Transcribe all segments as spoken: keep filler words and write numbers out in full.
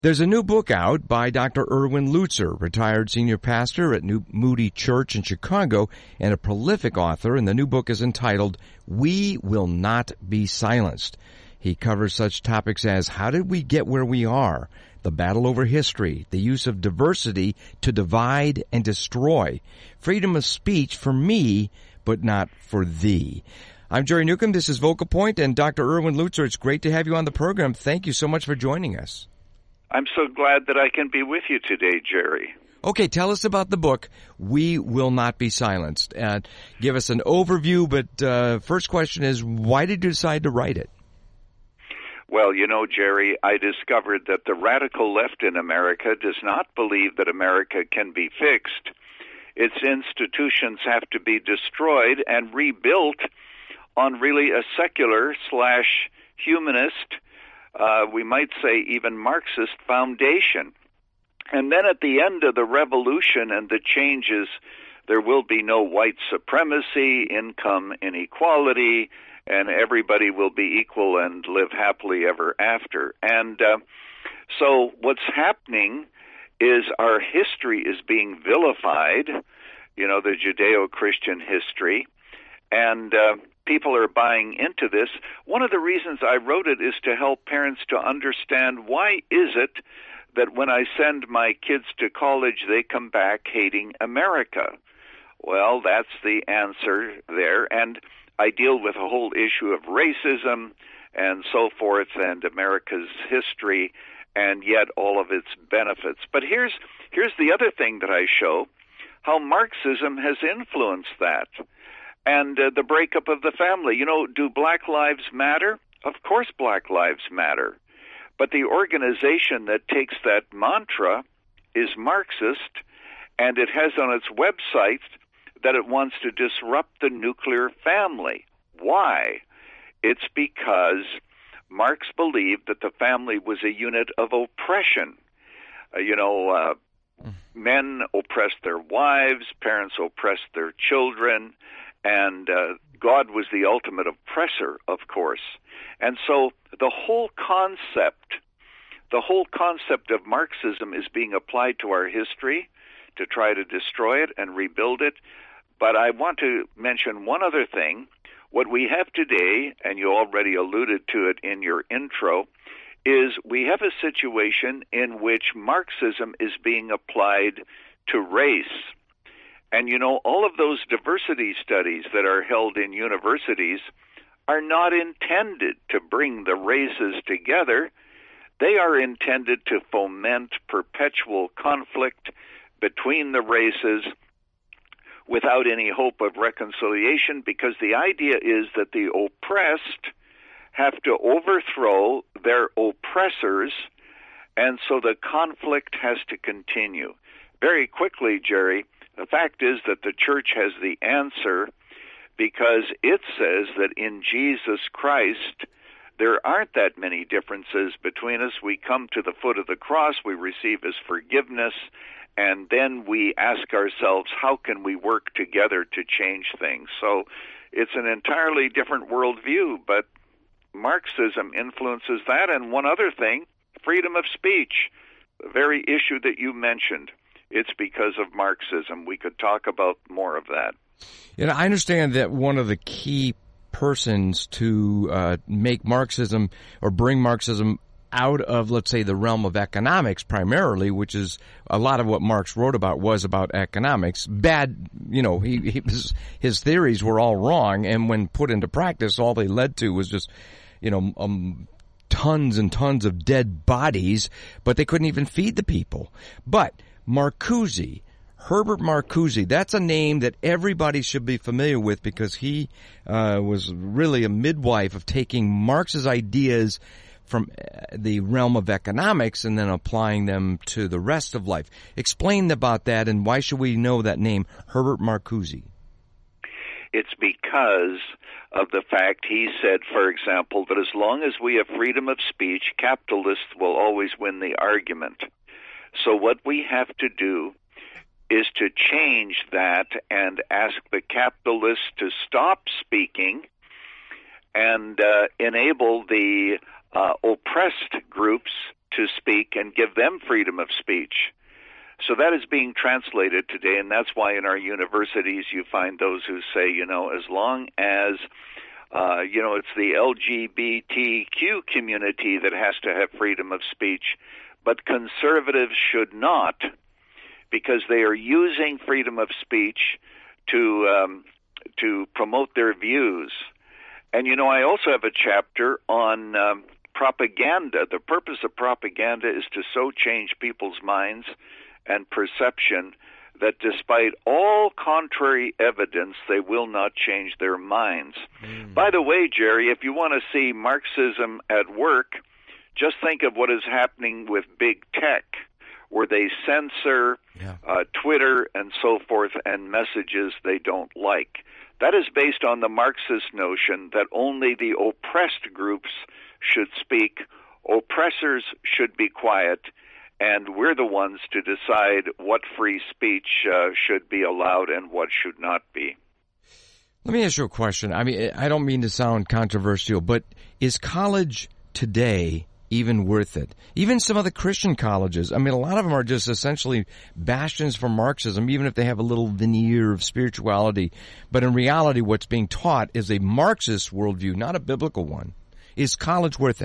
There's a new book out by Doctor Erwin Lutzer, retired senior pastor at New Moody Church in Chicago and a prolific author, and the new book is entitled, We Will Not Be Silenced. He covers such topics as how did we get where we are, the battle over history, the use of diversity to divide and destroy, freedom of speech for me, but not for thee. I'm Jerry Newcomb. This is Vocal Point, and Doctor Erwin Lutzer, it's great to have you on the program. Thank you so much for joining us. I'm so glad that I can be with you today, Jerry. Okay, tell us about the book, We Will Not Be Silenced. Uh, give us an overview, but uh, first question is, why did you decide to write it? Well, you know, Jerry, I discovered that the radical left in America does not believe that America can be fixed. Its institutions have to be destroyed and rebuilt on really a secular slash humanist, Uh, we might say even Marxist foundation. And then at the end of the revolution and the changes, there will be no white supremacy, income inequality, and everybody will be equal and live happily ever after. And uh, so what's happening is our history is being vilified, you know, the Judeo-Christian history, and uh, people are buying into this. One of the reasons I wrote it is to help parents to understand why is it that when I send my kids to college, they come back hating America. Well, that's the answer there. And I deal with a whole issue of racism and so forth and America's history and yet all of its benefits. But here's here's the other thing that I show, how Marxism has influenced that. And uh, the breakup of the family. You know, do black lives matter? Of course black lives matter. But the organization that takes that mantra is Marxist, and it has on its website that it wants to disrupt the nuclear family. Why? It's because Marx believed that the family was a unit of oppression. Uh, you know, uh, men oppressed their wives, parents oppressed their children, and uh, God was the ultimate oppressor, of course. And so the whole concept, the whole concept of Marxism is being applied to our history to try to destroy it and rebuild it. But I want to mention one other thing. What we have today, and you already alluded to it in your intro, is we have a situation in which Marxism is being applied to race. And, you know, all of those diversity studies that are held in universities are not intended to bring the races together. They are intended to foment perpetual conflict between the races without any hope of reconciliation, because the idea is that the oppressed have to overthrow their oppressors, and so the conflict has to continue. Very quickly, Jerry, the fact is that the church has the answer because it says that in Jesus Christ there aren't that many differences between us. We come to the foot of the cross, we receive His forgiveness, and then we ask ourselves, how can we work together to change things? So it's an entirely different worldview, but Marxism influences that. And one other thing, freedom of speech, the very issue that you mentioned. It's because of Marxism. We could talk about more of that. You know, I understand that one of the key persons to uh, make Marxism or bring Marxism out of, let's say, the realm of economics primarily, which is a lot of what Marx wrote about was about economics. Bad, you know, he, he his, his theories were all wrong, and when put into practice, all they led to was just, you know, um, tons and tons of dead bodies, but they couldn't even feed the people. But Marcuse, Herbert Marcuse, that's a name that everybody should be familiar with because he uh, was really a midwife of taking Marx's ideas from the realm of economics and then applying them to the rest of life. Explain about that, and why should we know that name, Herbert Marcuse? It's because of the fact he said, for example, that as long as we have freedom of speech, capitalists will always win the argument. So what we have to do is to change that and ask the capitalists to stop speaking and uh, enable the uh, oppressed groups to speak and give them freedom of speech. So that is being translated today, and that's why in our universities you find those who say, you know, as long as, uh, you know, it's the L G B T Q community that has to have freedom of speech, but conservatives should not, because they are using freedom of speech to um, to promote their views. And, you know, I also have a chapter on um, propaganda. The purpose of propaganda is to so change people's minds and perception that despite all contrary evidence, they will not change their minds. Mm. By the way, Jerry, if you want to see Marxism at work, just think of what is happening with big tech, where they censor yeah. uh, Twitter and so forth and messages they don't like. That is based on the Marxist notion that only the oppressed groups should speak, oppressors should be quiet, and we're the ones to decide what free speech uh, should be allowed and what should not be. Let me ask you a question. I mean, I don't mean to sound controversial, but is college today even worth it? Even some of the Christian colleges, I mean, a lot of them are just essentially bastions for Marxism, even if they have a little veneer of spirituality. But in reality, what's being taught is a Marxist worldview, not a biblical one. Is college worth it?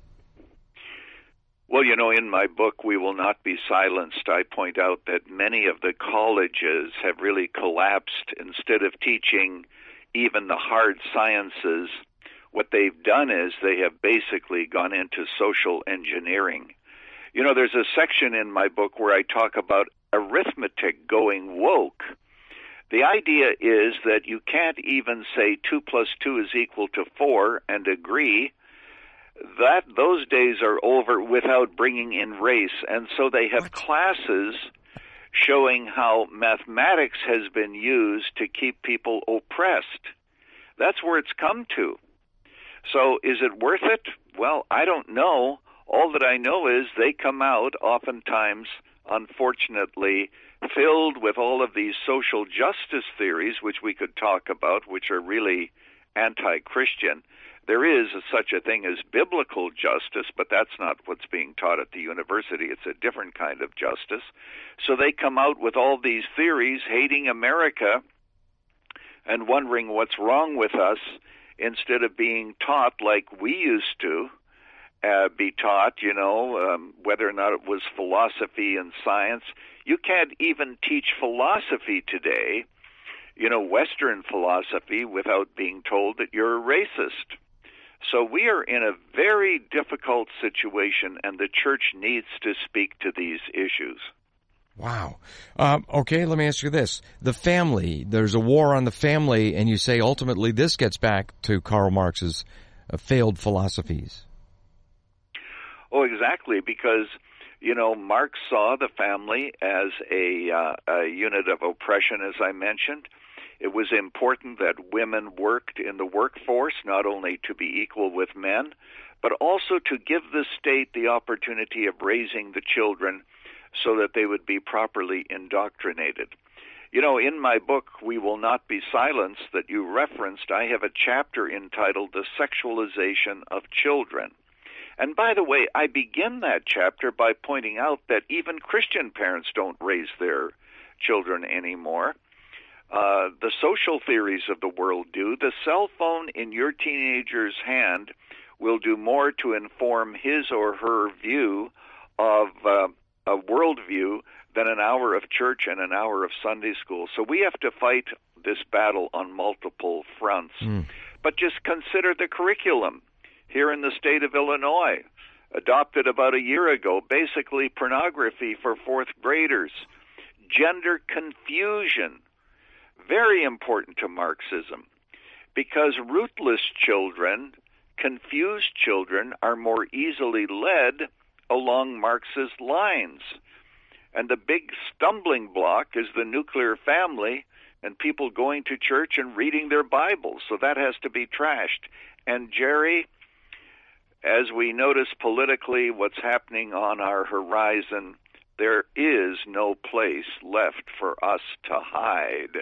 Well, you know, in my book, We Will Not Be Silenced, I point out that many of the colleges have really collapsed. Instead of teaching even the hard sciences, what they've done is they have basically gone into social engineering. You know, there's a section in my book where I talk about arithmetic going woke. The idea is that you can't even say two plus two is equal to four and agree. That those days are over without bringing in race, and so they have what? classes showing how mathematics has been used to keep people oppressed. That's where it's come to. So is it worth it? Well, I don't know. All that I know is they come out oftentimes, unfortunately, filled with all of these social justice theories, which we could talk about, which are really anti-Christian. There is a, such a thing as biblical justice, but that's not what's being taught at the university. It's a different kind of justice. So they come out with all these theories, hating America and wondering what's wrong with us, instead of being taught like we used to uh, be taught, you know, um, whether or not it was philosophy and science. You can't even teach philosophy today, you know, Western philosophy, without being told that you're a racist. So we are in a very difficult situation, and the church needs to speak to these issues. Wow. Um, okay, let me ask you this. The family, there's a war on the family, and you say ultimately this gets back to Karl Marx's uh, failed philosophies. Oh, exactly, because, you know, Marx saw the family as a, uh, a unit of oppression, as I mentioned. It was important that women worked in the workforce, not only to be equal with men, but also to give the state the opportunity of raising the children so that they would be properly indoctrinated. You know, in my book, We Will Not Be Silenced, that you referenced, I have a chapter entitled The Sexualization of Children. And by the way, I begin that chapter by pointing out that even Christian parents don't raise their children anymore. Uh, the social theories of the world do. The cell phone in your teenager's hand will do more to inform his or her view of uh, a worldview than an hour of church and an hour of Sunday school. So we have to fight this battle on multiple fronts. Mm. But just consider the curriculum here in the state of Illinois, adopted about a year ago, basically pornography for fourth graders, gender confusion, very important to Marxism, because rootless children, confused children, are more easily led along Marxist lines. And the big stumbling block is the nuclear family and people going to church and reading their Bibles. So that has to be trashed. And Jerry, as we notice politically what's happening on our horizon, there is no place left for us to hide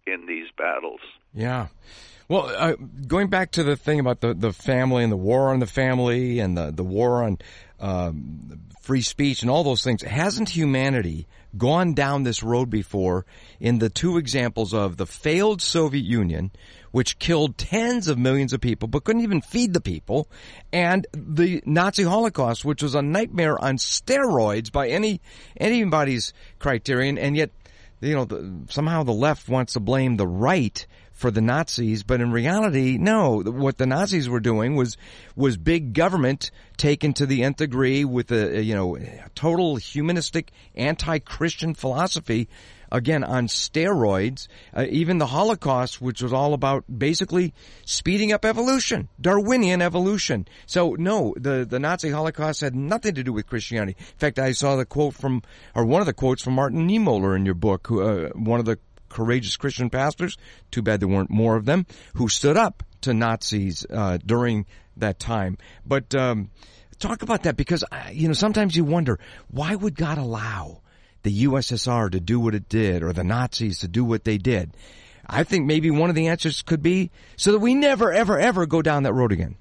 in these battles. Yeah. Well, uh, going back to the thing about the, the family and the war on the family and the, the war on um, free speech and all those things, hasn't humanity gone down this road before in the two examples of the failed Soviet Union, which killed tens of millions of people but couldn't even feed the people, and the Nazi Holocaust, which was a nightmare on steroids by any anybody's criterion, and yet, you know, the, somehow the left wants to blame the right for the Nazis, but in reality, no. What the Nazis were doing was was big government taken to the nth degree with a, you know, total humanistic anti-Christian philosophy, again, on steroids. Uh, even the Holocaust, which was all about basically speeding up evolution, Darwinian evolution. So, no, the, the Nazi Holocaust had nothing to do with Christianity. In fact, I saw the quote from, or one of the quotes from Martin Niemöller in your book, who, uh, one of the courageous Christian pastors, too bad there weren't more of them, who stood up to Nazis uh, during that time. But um, talk about that, because, you know, sometimes you wonder, why would God allow the U S S R to do what it did, or the Nazis to do what they did? I think maybe one of the answers could be so that we never, ever, ever go down that road again.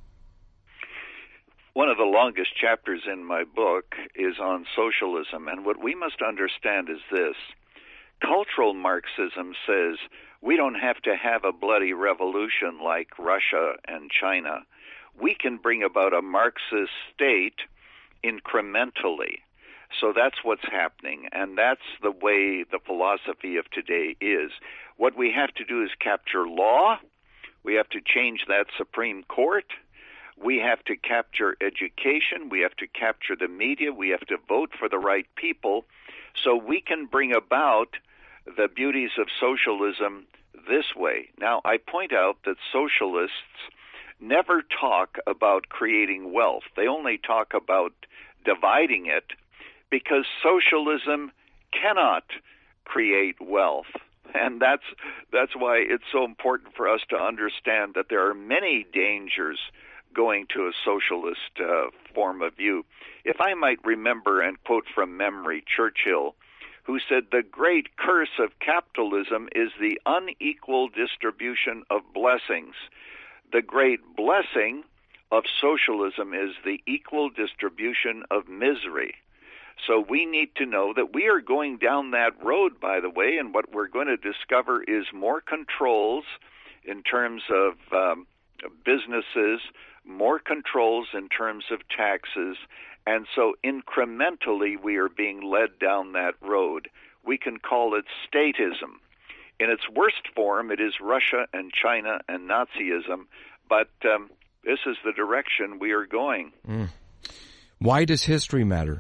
One of the longest chapters in my book is on socialism, and what we must understand is this. Cultural Marxism says we don't have to have a bloody revolution like Russia and China. We can bring about a Marxist state incrementally. So that's what's happening, and that's the way the philosophy of today is. What we have to do is capture law. We have to change that Supreme Court. We have to capture education. We have to capture the media. We have to vote for the right people, so we can bring about the beauties of socialism this way. Now, I point out that socialists never talk about creating wealth. They only talk about dividing it, because socialism cannot create wealth. And that's that's why it's so important for us to understand that there are many dangers going to a socialist uh, form of view. If I might remember and quote from memory Churchill, who said, "The great curse of capitalism is the unequal distribution of blessings. The great blessing of socialism is the equal distribution of misery." So we need to know that we are going down that road, by the way, and what we're going to discover is more controls in terms of um, businesses, more controls in terms of taxes, and so incrementally we are being led down that road. We can call it statism. In its worst form, it is Russia and China and Nazism, but um, this is the direction we are going. Mm. Why does history matter?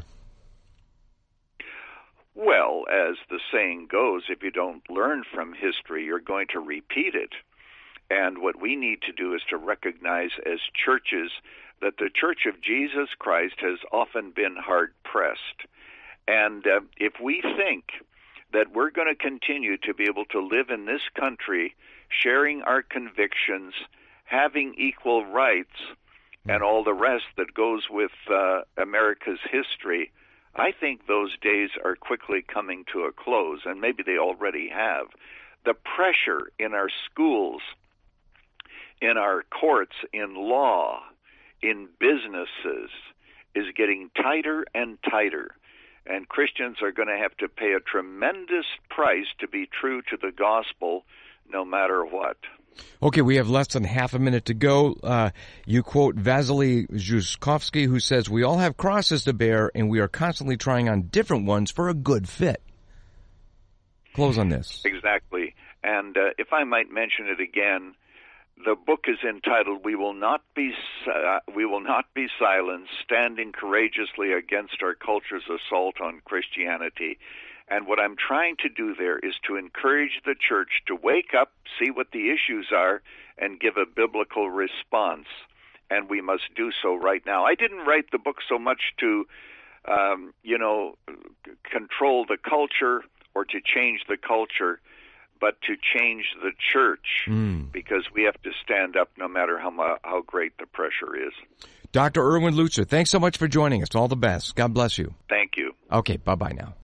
Well, as the saying goes, if you don't learn from history, you're going to repeat it. And what we need to do is to recognize as churches that the Church of Jesus Christ has often been hard-pressed. And uh, if we think that we're going to continue to be able to live in this country, sharing our convictions, having equal rights, and all the rest that goes with uh, America's history, I think those days are quickly coming to a close, and maybe they already have. The pressure in our schools, in our courts, in law, in businesses is getting tighter and tighter, and Christians are going to have to pay a tremendous price to be true to the gospel no matter what. Okay, we have less than half a minute to go. Uh, you quote Vasily Zhukovsky, who says, "We all have crosses to bear, and we are constantly trying on different ones for a good fit." Close on this. Exactly. And uh, if I might mention it again, the book is entitled, "We Will Not Be uh, We Will Not Be Silent, Standing Courageously Against Our Culture's Assault on Christianity." And what I'm trying to do there is to encourage the church to wake up, see what the issues are, and give a biblical response. And we must do so right now. I didn't write the book so much to, um, you know, control the culture or to change the culture, but to change the church, mm. because we have to stand up no matter how how great the pressure is. Doctor Erwin Lutzer, thanks so much for joining us. All the best. God bless you. Thank you. Okay, bye-bye now.